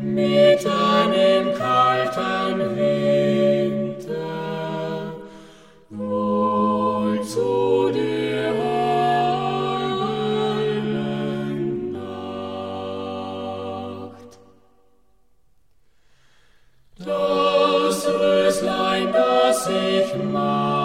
mitten im kalten Winter, wohl zu der hellen Nacht. Das Röslein, das ich mag,